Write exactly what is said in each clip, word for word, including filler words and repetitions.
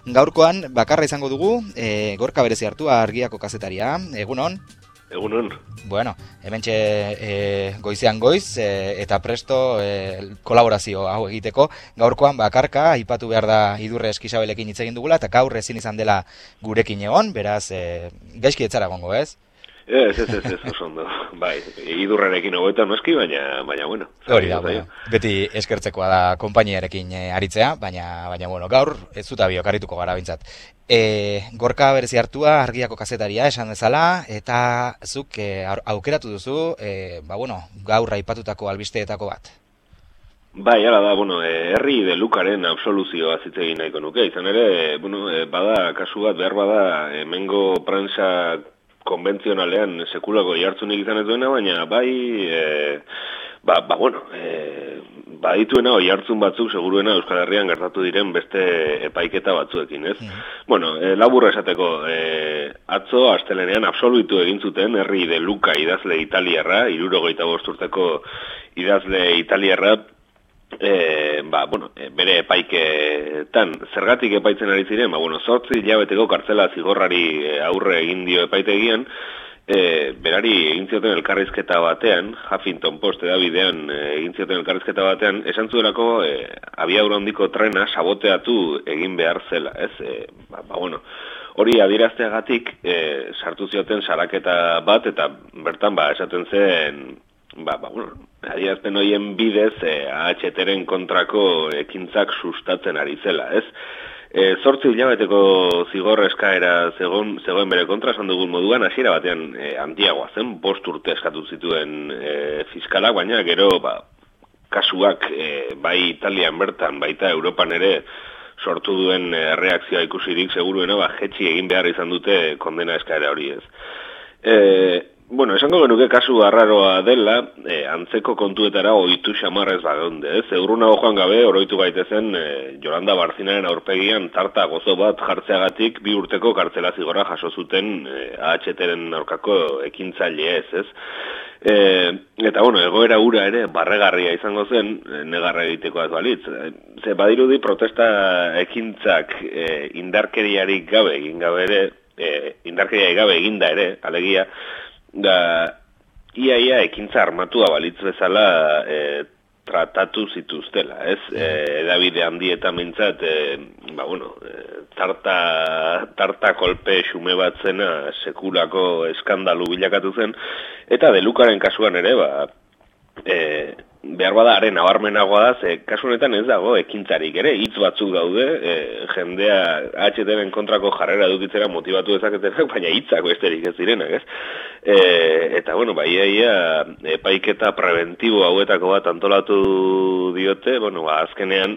Gaurkoan bakarra izango dugu, e, Gorka Berezi Artua Argiako kazetaria. Egunon? Egunon. Bueno, hementxe e, goizean goiz e, eta presto e, kolaborazio hau egiteko. Gaurkoan bakarka aipatu behar da Idurre Eskizabelekin hitz egin dugula eta gaur ezin izan dela gurekin egon, beraz e, gaizki etzara gongo, ez? Ez, ez, ez, ez, oso ondo. Bai, Idurrarekin hobetan noski, baina, baina, bueno. Hori da, bueno. Beti eskertzekoa da konpainiarekin e, aritzea, baina, baina, bueno, gaur ez zuta biok arituko gara bintzat. E, Gorka Berezi Artua Argiako kazetaria esan dezala, eta zuk e, aukeratu duzu, e, ba, bueno, gaur aipatutako albisteetako bat. Bai, ala da, bueno, e, herri de Lukaren absoluzioa zitzegin nahiko nuke. Izan ere, bueno, e, bada kasu bat, behar bada, hemengo prantsa konbentzionalean sekulako jartzunik izan ez duena, baina bai, e, ba, ba, bueno, e, badituena oi hartzun batzuk seguruena Euskal Herrian gertatu diren beste epaiketa batzuekin, ez? Mm. Bueno, e, laburra esateko, e, atzo astelenean absolutu egin zuten herri de Luka idazle italiarra, hirurogeita bost urteko idazle italiarra, E, ba, bueno, e, bere epaiketan, zergatik epaitzen ari ziren, ba, bueno, zortzi hilabeteko kartzela zigorrari e, aurre egin dio epaitegian, e, berari egin zioten elkarrizketa batean, Huffington Post edabidean e, egin zioten elkarrizketa batean, esan zuelako e, abiadura handiko trena saboteatu egin behar zela, ez? E, ba, ba, bueno, hori adierazteagatik e, sartu zioten salaketa bat, eta bertan, ba, esaten zen, Ba, ba, bueno, adierazpen horien bidez eh, A H T-ren kontrako ekintzak sustatzen ari zela, ez? E, zortzi hilabeteko zigor eskaera zegoen, zegoen bere kontra, esan dugun moduan, hasiera batean e, handiagoa zen, bost urte eskatu zituen e, fiskalak, baina gero ba, kasuak e, bai Italian bertan, baita Europan ere sortu duen e, reakzioa ikusirik, seguruena, ba, jetxi egin behar izan dute kondena eskaera hori, ez? E, Bueno, esango genuke kasu arraroa dela, e, antzeko kontuetara ohitu xamarrez bageunde, ez? Eurrunago joan gabe, oroitu gaitezen e, Jolanda Barzinaren aurpegian tarta gozo bat jartzeagatik bi urteko kartzela zigorra jaso zuten e, A H T-ren aurkako ekintzaile ez, ez? E, eta, bueno, egoera ura ere barregarria izango zen, e, negarra egiteko ez balitz. E, ze badirudi protesta ekintzak e, indarkeriarik gabe egin gabe ere, e, indarkeriarik gabe eginda ere, alegia, da ia ia ekintza armatua balitz bezala e, tratatu zituztela, ez? E, edabide handietan mintzat, e, ba, bueno, e, tarta, tarta kolpe xume bat zena sekulako eskandalu bilakatu zen, eta De Lukaren kasuan ere, ba, e, behar bada haren nabarmenagoa da, ze kasu honetan ez dago ekintzarik ere, hitz batzuk daude, e, jendea A H T-ren kontrako jarrera dukitzera motibatu dezaketenak, baina hitzak besterik ez direnak, ez? E, eta, bueno, ba, ia, ia, epaiketa preventibo hauetako bat antolatu diote, bueno, ba, azkenean,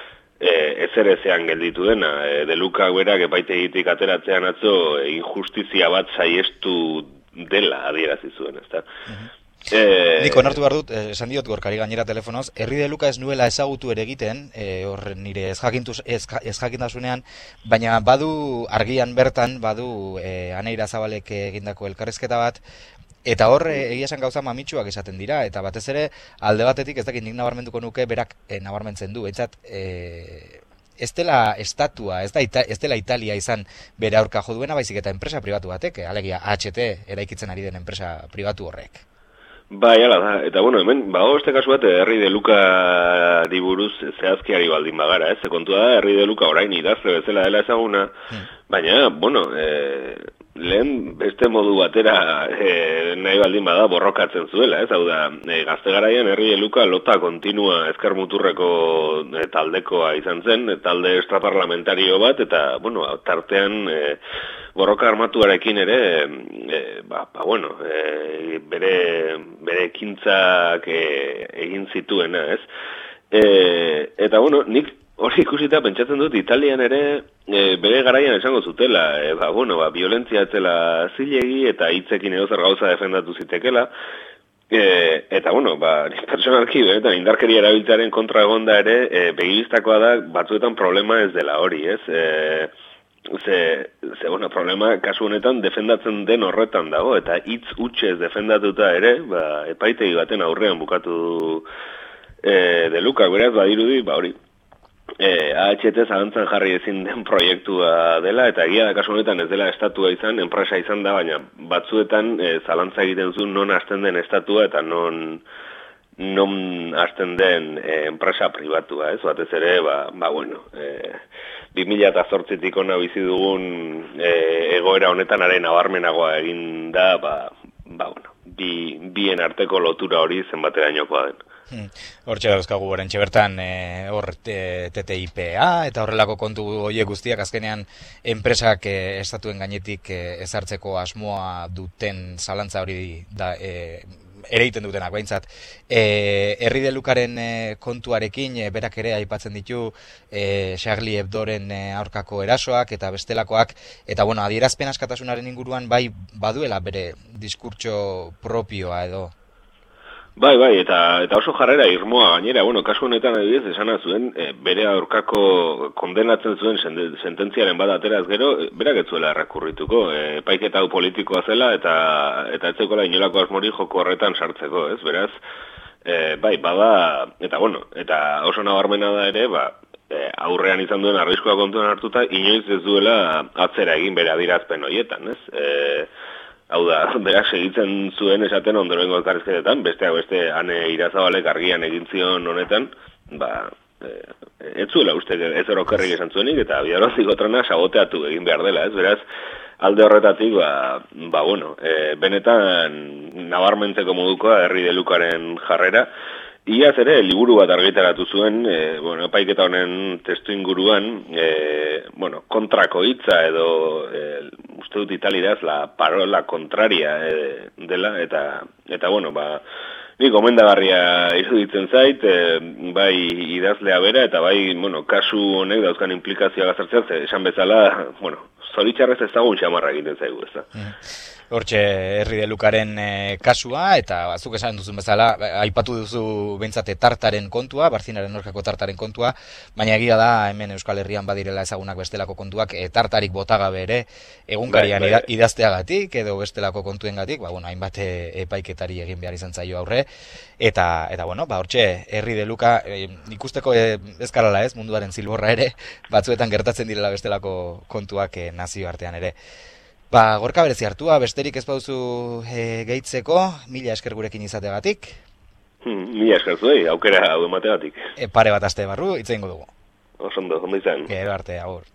e, ezer ezean gelditu dena, e, De Luka berak epaitegitik ateratzean atzo, e, injustizia bat saiestu dela adierazi zuen, ezta? Uh-huh. Eh, Nik onartu behar dut, eh, esan diot Gorkari gainera telefonoz, herri de Luka ez nuela ezagutu ere egiten, eh, hor nire ez, jakintuz, ez, ez jakintasunean, baina badu argian bertan, badu eh, Aneira Zabalek egindako elkarrizketa bat, eta hor eh, egia esan gauza mamitsuak esaten dira, eta batez ere alde batetik ez dakit nik nabarmenduko nuke berak eh, nabarmentzen du, entzat, eh, ez dela estatua, ez, da, ez dela Italia izan bere aurka joduena, baizik eta enpresa pribatu batek, alegia A H T eraikitzen ari den enpresa pribatu horrek. Bai, ala da, eta bueno, hemen, bago beste kasu bat, herri de Luka diburuz zehazkiari baldin bagara, ez? Kontua da, herri de Luka orain idazle bezala dela ezaguna, hmm. baina, bueno, e, lehen beste modu batera e, nahi baldin bada borrokatzen zuela, ez? Hau da, e, gazte garaian herri de Luka lota kontinua ezker muturreko e, taldekoa izan zen, e, talde extraparlamentario bat, eta, bueno, tartean... E, borroka armatuarekin ere, e, ba, ba, bueno, e, bere, bere ekintzak e, egin zituena, ez? E, eta, bueno, nik hori ikusita pentsatzen dut, Italian ere e, bere garaian esango zutela, e, ba, bueno, ba, violentzia etzela zilegi eta hitzekin edo zer gauza defendatu zitekela, e, eta, bueno, ba, personalki, benetan, indarkeria erabiltzearen kontra egonda ere, e, begibistakoa da, batzuetan problema ez dela hori, ez? E, Ze, ze, bueno, problema kasu honetan defendatzen den horretan dago, eta hitz hutsez defendatuta ere, ba, epaitegi baten aurrean bukatu e, De Luka, beraz, badirudi, ba hori, E, A H T zalantzan jarri ezin den proiektua dela, eta egia da kasu honetan ez dela estatua izan, enpresa izan da, baina batzuetan e, zalantza egiten zuen non hasten den estatua eta non non hasten den e, enpresa pribatua, ez? Batez ere, ba, ba bueno, e, bi mila zortzitik ona bizi dugun e, egoera honetan are nabarmenagoa egin da, ba, ba bueno, bi, bien arteko lotura hori zenbaterainokoa den. Hmm. Hortxe dauzkagu orentxe bertan e, hor T T I P A eta horrelako kontu horiek guztiak azkenean enpresak e, estatuen gainetik e, ezartzeko asmoa duten zalantza hori da e, ere egiten dutenak behintzat. E, Herri de Lukaren e, kontuarekin e, berak ere aipatzen ditu e, Charlie Hebdoren e, aurkako erasoak eta bestelakoak, eta bueno, adierazpen askatasunaren inguruan bai baduela bere diskurtso propioa edo. Bai, bai, eta eta oso jarrera irmoa gainera, bueno, kasu honetan adibidez esana zuen, e, bere aurkako kondenatzen zuen sententziaren bat ateraz gero, e, berak ez zuela errekurrituko, e, epaiketa hau politikoa zela eta eta ez zegoela inolako asmori joko horretan sartzeko, ez? Beraz, e, bai, bada, eta bueno, eta oso nabarmena da ere, ba, e, aurrean izan duen arriskua kontuan hartuta, inoiz ez duela atzera egin bere adierazpen horietan, ez? E, Hau da, berak segitzen zuen esaten ondorengo elkarrizketetan, besteak beste Ane Irazabalek argian egin zion honetan, ba, e, ez zuela uste ez orokerrik esan zuenik, eta Bidarozik otrana saboteatu egin behar dela, ez? Beraz, alde horretatik, ba, ba bueno, e, benetan nabarmentzeko modukoa Herri de Lukaren jarrera. Iaz ere, liburu bat argitaratu zuen, e, bueno, epaiketa honen testu inguruan, e, bueno, kontrako hitza edo, e, uste dut italidaz, la parola contraria e, dela, eta, eta bueno, ba, ni gomendagarria iruditzen zait, e, bai idazlea bera, eta bai, bueno, kasu honek dauzkan implikazioa gazartzea, ze esan bezala, bueno, zoritxarrez ezagun xamarra egiten zaigu, ez da. Mm. Hortxe Herri de Lukaren e, kasua, eta bazuk esan duzun bezala, aipatu duzu behintzate tartaren kontua, Barzinaren aurkako tartaren kontua, baina egia da hemen Euskal Herrian badirela ezagunak bestelako kontuak, e, tartarik botagabe ere, egunkarian bai, bai. idazteagatik, edo bestelako kontuengatik, ba, bueno, hainbat epaiketari egin behar izan zaio aurre, eta, eta bueno, ba, hortxe Herri de Luka, e, ikusteko e, ezkarala ez, munduaren zilborra ere, batzuetan gertatzen direla bestelako kontuak e, nazioartean ere. Ba, Gorka berezi hartua, besterik ez bauzu e, gehitzeko, mila esker gurekin izateagatik. Hmm, mila esker zuei, aukera hau emateagatik. E, pare bat aste barru, itzein dugu. Osondo, ondo izan. Gero arte, agur.